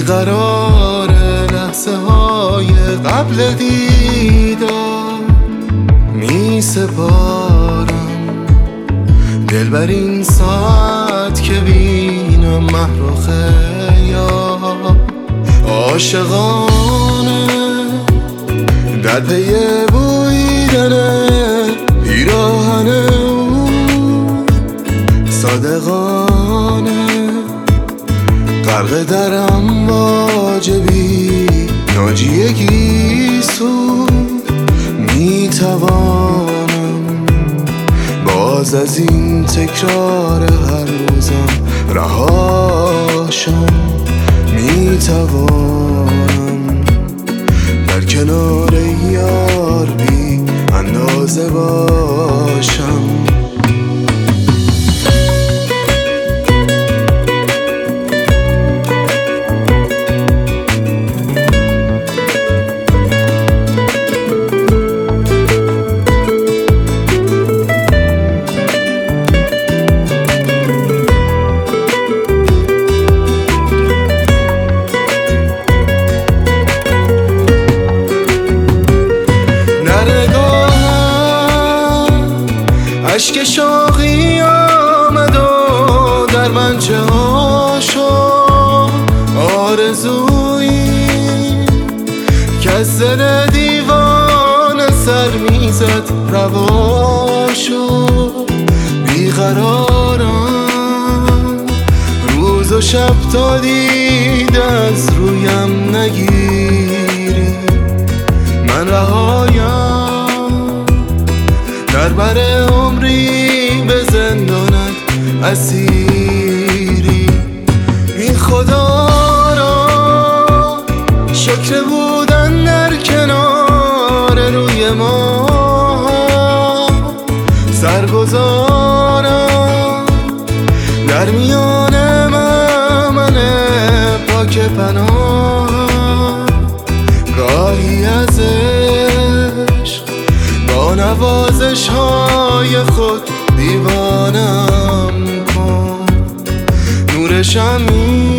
بیقرار لحظه های قبل دیدار می سپارم دل بر این ساعت که بینم مهر و خیال عاشقانه در پی بویدن پیراهن او صادقانه غرق در امواج بی ناجیگی سود میتوانم باز از این تکرار هر روزم رهاشم میتوانم در کنار یار بی اندازه باشم اشک شوقی آمد و در من چه شد آرزویی که از دل دیوانه سر میزد روا شد بیقرارم روز و شب تا دید از رویم نگیری من رهایم در بر عمری به زندانت اسیری این خدا را شکر بودن در کنار روی ما سرگذارم در میان من پاک پناه گاهی از نوازش های خود دیوانم کن نورشم